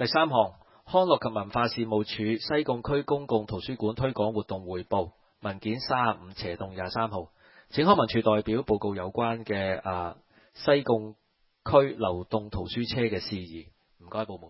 第三項，康樂及文化事務署西貢區公共圖書館推廣活動匯報文件35/23號，請康文署代表報告有關嘅西貢區流動圖書車嘅事宜。唔該，部門。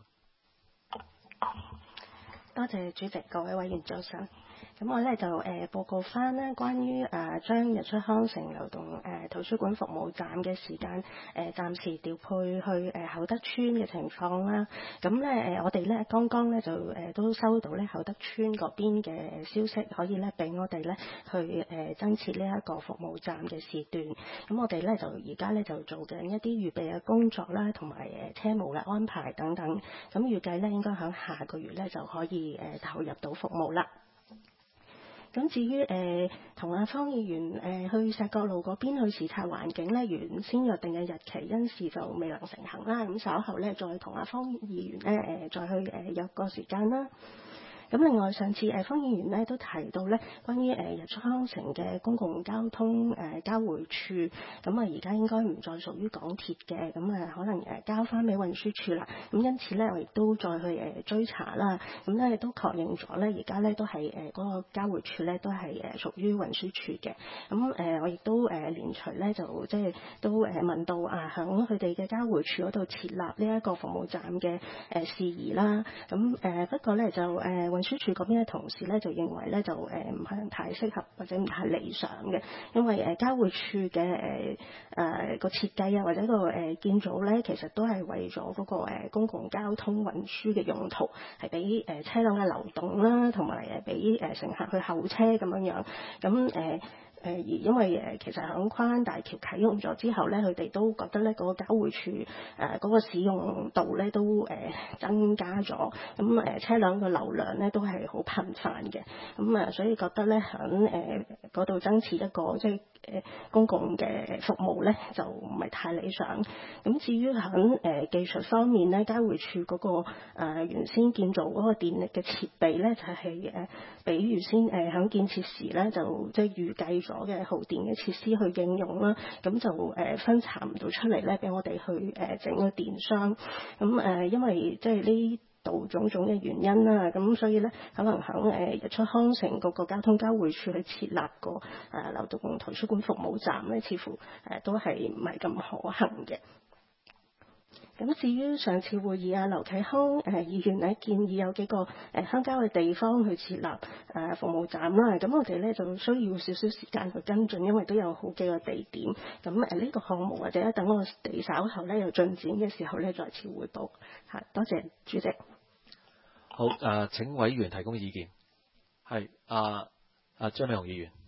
多謝主席，各位委員早上。咁我咧就報告翻咧關於將日出康城流動圖書館服務站嘅時間暫時調配去厚德村嘅情況啦。咁咧我哋咧剛剛咧就都收到咧厚德村嗰邊嘅消息，可以咧俾我哋咧去增設呢一個服務站嘅時段。咁我哋咧就而家咧就做緊一啲預備嘅工作啦，同埋車務嘅安排等等。咁預計咧應該喺下個月咧就可以投入到服務啦。咁至於同阿方議員去石角路嗰邊去視察環境咧，原先約定嘅日期因事就未能成行啦。咁稍後咧再同阿方議員咧再去約個時間啦。咁另外上次方議員咧都提到咧關於日出康城嘅公共交通交匯處，咁而家應該唔再屬於港鐵嘅，咁可能交翻俾運輸署啦。咁因此咧我亦都再去追查啦，咁咧都確認咗咧而家咧都係嗰個交匯處咧都係屬於運輸署嘅。咁我亦都連隨咧就即係都問到響佢哋嘅交匯處嗰度設立呢一個服務站嘅事宜啦。咁不過咧就運輸署嗰邊嘅同事咧就認為咧就唔係太適合或者唔太理想嘅，因為交匯處嘅個設計啊或者個建造咧其實都係為咗嗰個公共交通運輸嘅用途，係俾車輛嘅流動啦，同埋俾乘客去候車咁樣樣。咁而因為其實響跨灣大橋啟用咗之後咧，佢哋都覺得咧嗰個交匯處嗰個使用度咧都增加咗，咁車輛嘅流量咧都係好頻繁嘅，咁所以覺得咧響嗰度增設一個即係公共嘅服務咧就唔係太理想。咁至於響技術方面咧，交匯處嗰個原先建造嗰個電力嘅設備咧就係比原先響建設時咧就即係預計咗嘅耗電嘅設施去應用啦，咁就分拆唔到出嚟咧，俾我哋去整個電箱。咁因為即係呢度種種嘅原因啦，咁所以咧可能響日出康城嗰個交通交匯處去設立個流動圖書館服務站咧，似乎都係唔係咁可行嘅。咁至於上次會議劉啟康議員咧建議有幾個鄉郊嘅地方去設立服務站啦，咁我哋咧就需要少少時間去跟進，因為都有好幾個地點。咁呢個項目或者等我哋稍後咧有進展嘅時候咧再次匯報。多謝主席。 好，請委員提供意見。係張美雄議員。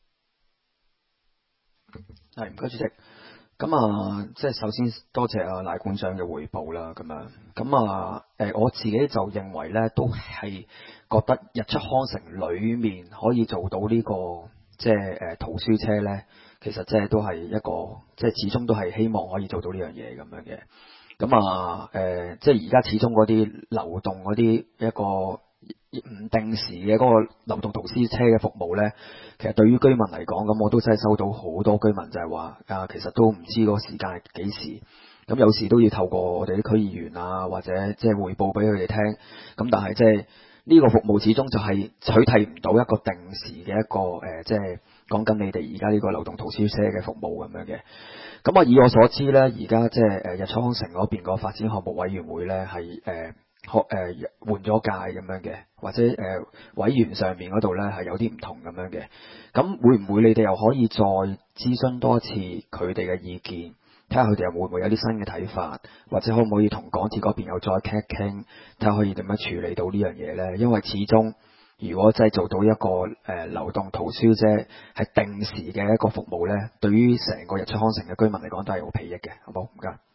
係，唔該主席。咁即係首先多謝賴館長嘅匯報啦。咁我自己就認為咧，都係覺得日出康城裡面可以做到呢個即係圖書車咧，其實即係都係一個即係始終都係希望可以做到呢樣嘢咁樣嘅。咁即係而家始終嗰啲流動嗰啲一個唔定時嘅嗰個流動圖書車嘅服務咧，其實對於居民嚟講，咁我都真係收到好多居民就係話其實都唔知個時間係幾時，咁有時都要透過我哋啲區議員或者即係匯報俾佢哋聽，咁但係即係呢個服務始終就係取替唔到一個定時嘅一個即係講緊你哋而家呢個流動圖書車嘅服務咁樣嘅。咁以我所知咧，而家即係日出康城嗰邊個發展項目委員會咧係換咗屆咁樣嘅，或者委員上面嗰度咧係有啲唔同咁樣嘅。咁會唔會你哋又可以再諮詢多次佢哋嘅意見，睇下佢哋又會唔會有啲新嘅睇法，或者可唔可以同港鐵嗰邊又再傾一傾，睇下可以點樣處理到呢樣嘢咧？因為始終如果真係做到一個流動圖書車係定時嘅一個服務咧，對於成個日出康城嘅居民嚟講都係好裨益嘅，好冇？唔該。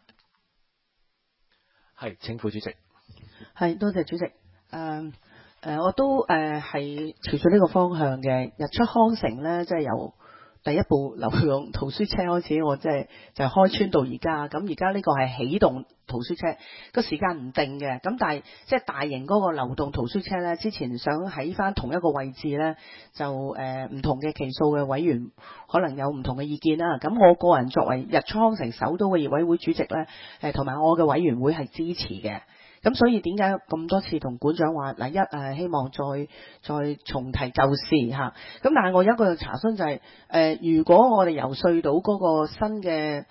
係，請副主席。 係，多謝主席。我都係朝住呢個方向嘅。日出康城咧，即係由第一部流動圖書車開始，我即係就開村到而家。咁而家呢個係啟動圖書車，個時間唔定嘅。咁但係即係大型嗰個流動圖書車咧，之前想喺翻同一個位置咧，就唔同嘅期數嘅委員可能有唔同嘅意見啦。咁我個人作為日出康城首都嘅業委會主席咧，同埋我嘅委員會係支持嘅。 咁所以點解咁多次同館長話嗱希望再重提舊事嚇。咁但係我有一個查詢就係、如果我哋游說到嗰個新嘅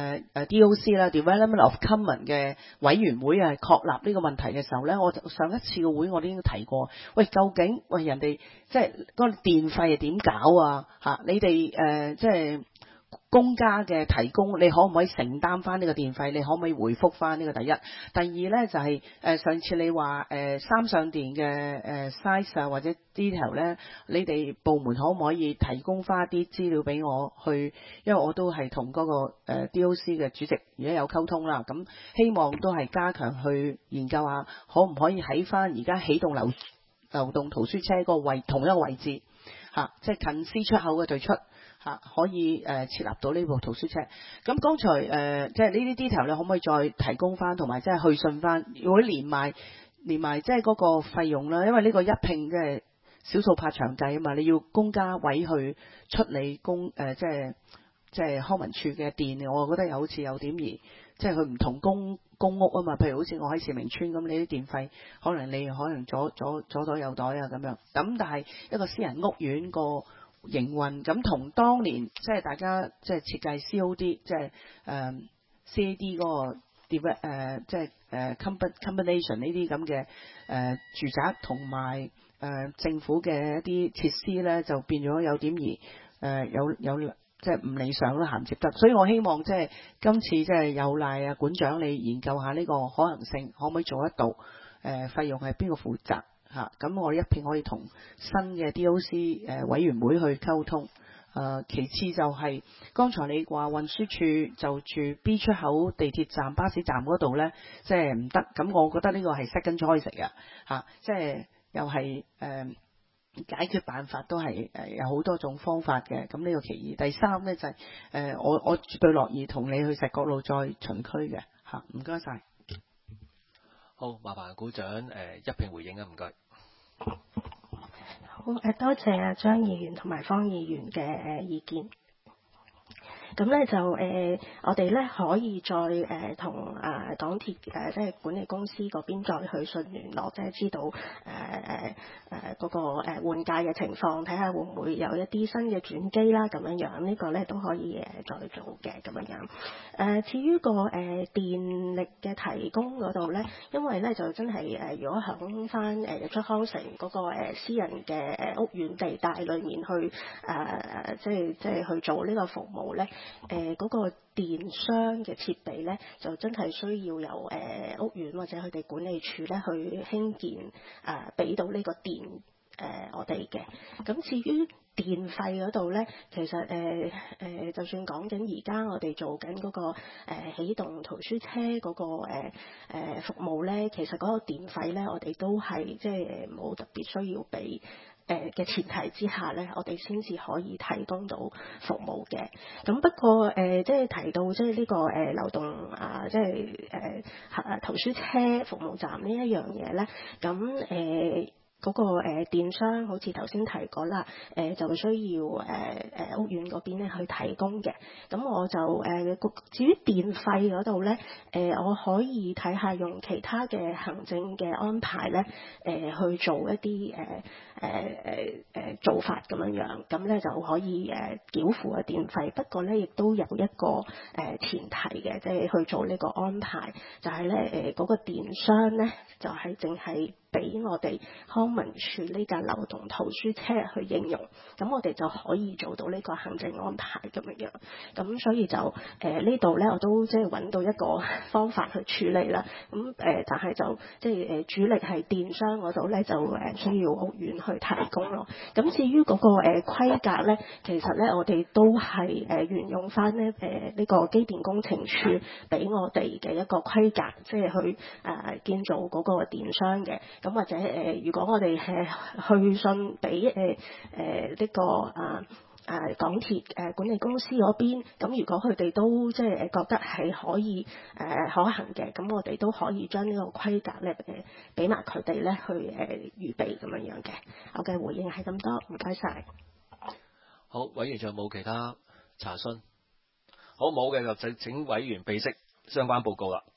DOC 啦 Development of Common 嘅委員會係確立呢個問題嘅時候咧，我上一次嘅會我都已經提過，喂究竟人哋即係嗰個電費係點搞啊嚇？你哋即係公家嘅提供，你可唔可以承擔翻呢個電費？你可唔可以回覆翻呢個第一？第二呢，就係、上次你話三相電嘅size 啊或者 detail 呢，你哋部門可唔可以提供翻啲資料俾我去？因為我都係同嗰個DOC 嘅主席而家有溝通啦，咁希望都係加強去研究下，可唔可以喺翻而家起動流動圖書車嗰個同一個位置嚇，即係近 C 出口嘅對出。可以設立到呢部圖書車。咁剛才即係呢啲 detail 你可唔可以再提供翻，同埋即係去信翻？如果連埋即係嗰個費用啦，因為呢個一併即係少數怕長計啊嘛，你要公家委去出你即係康文署嘅電，我覺得好似有點即係佢唔同公屋啊嘛。譬如好似我喺士明村咁，你啲電費可能左袋右袋啊咁樣。咁但係一個私人屋苑個營運咁同當年即係大家即係設計 COD 即係CAD 嗰個即係combination 呢啲咁嘅住宅同埋政府嘅一啲設施咧，就變咗有點有即係唔理想啦，銜接得。所以我希望即係今次即係有賴館長你研究下呢個可能性，可唔可以做得到？費用係邊個負責？咁我一片可以同新嘅 DOC 委員會去溝通。其次就係、剛才你話運輸處就住 B 出口地鐵站、巴士站嗰度呢，即係唔得。咁我覺得呢個係 second choice 嘅即係又係解決辦法都係有好多種方法嘅。咁呢個其二。第三呢，就係、我絕對樂意同你去石角路再巡區嘅唔該晒。 好，麻煩股長一併回應啊，唔該。 好，多謝張議員同埋方議員嘅意見。咁咧就我哋咧可以再同港鐵即係管理公司嗰邊再去信聯絡，即係知道嗰個換屆嘅情況，睇下會唔會有一啲新嘅轉機啦咁樣樣，呢個咧都可以再做嘅咁樣樣。至於個電力嘅提供嗰度咧，因為咧就真係如果響翻日出康城嗰個私人嘅屋苑地帶裏面去即係去做呢個服務咧。嗰個電箱嘅設備咧，就真係需要由屋苑或者佢哋管理處咧去興建俾到呢個電我哋嘅。咁至於電費嗰度咧，其實就算講緊而家我哋做緊嗰個起動圖書車嗰個服務咧，其實嗰個電費咧，我哋都係即係冇特別需要俾。嘅前提之下咧，我哋先至可以提供到服務嘅。咁不過即係提到即係呢個流動即係圖書車服務站呢一樣嘢咧，咁嗰個電商好似頭先提過啦，就需要屋苑嗰邊咧去提供嘅。咁我就至於電費嗰度咧，我可以睇下用其他嘅行政嘅安排咧，去做一啲做法咁樣樣，咁咧就可以繳付嘅電費。不過咧，亦都有一個前提嘅，即係去做呢個安排，就係咧嗰個電商咧就係淨係俾我哋康文署呢架流動圖書車去應用，咁我哋就可以做到呢個行政安排咁樣樣。咁所以就呢度咧，我都即係揾到一個方法去處理啦。咁但係就即係主力係電商嗰度咧，就需要屋苑去提供咯。咁至於嗰個規格咧，其實咧我哋都係沿用翻咧呢個機電工程署俾我哋嘅一個規格，即係去建造嗰個電商嘅。咁或者如果我哋去信俾呢個港鐵管理公司嗰邊，咁如果佢哋都即係覺得係可以可行嘅，咁我哋都可以將呢個規格咧俾埋佢哋咧去預備咁樣樣嘅。我嘅回應係咁多，唔該晒。 好，委員仲有冇其他查詢？好，冇嘅就請委員備悉相關報告啦。